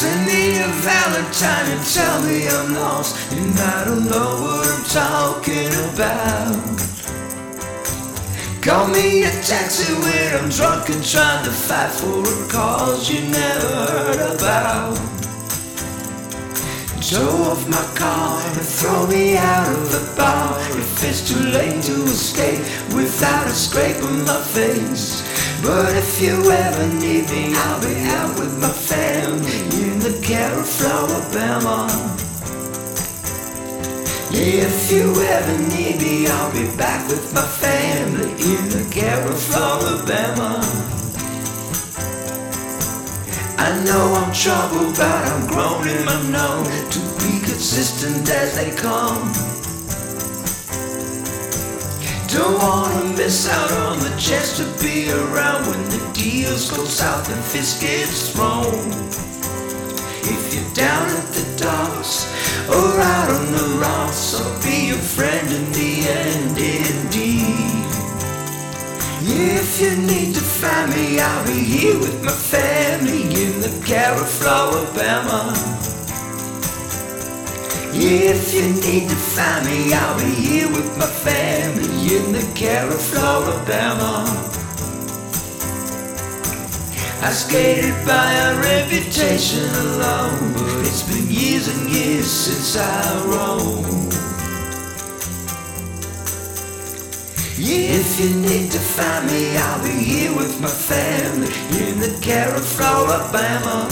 Send me a Valentine and tell me I'm lost, and I don't know what I'm talking about. Call me a taxi when I'm drunk and trying to fight for a cause you never heard about. Tow off my car and throw me out of the bar if it's too late to escape without a scrape on my face. But if you ever need me, I'll be out with my family in the care of Alabama. Yeah, if you ever need me, I'll be back with my family in the care of Alabama. I know I'm troubled, but I'm grown and I'm known to be consistent as they come. Don't wanna miss out on the chance to be around when the deals go south and fists gets thrown. If you're down at the docks or out on the rocks, I'll be your friend in the end indeed. Yeah, if you need to find me, I'll be here with my family in the care of Alabama. Yeah, if you need to find me, I'll be here with my family in the care of Alabama. I skated by a reputation alone, but it's been years and years since I rode. Yeah, if you need to find me, I'll be here with my family in the care of Alabama.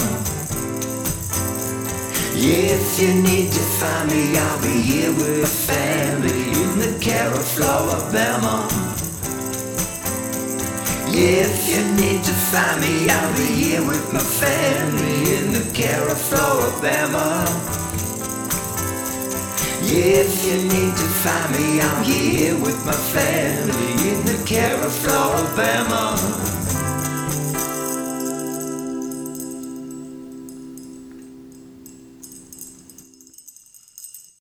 Yeah, if you need to find me, I'll be here with my family in the care of Alabama. Yeah, if you need to find me, I'll be here with my family in the care of Alabama. Yeah, if you need to find me, I'm here with my family in the care of Alabama.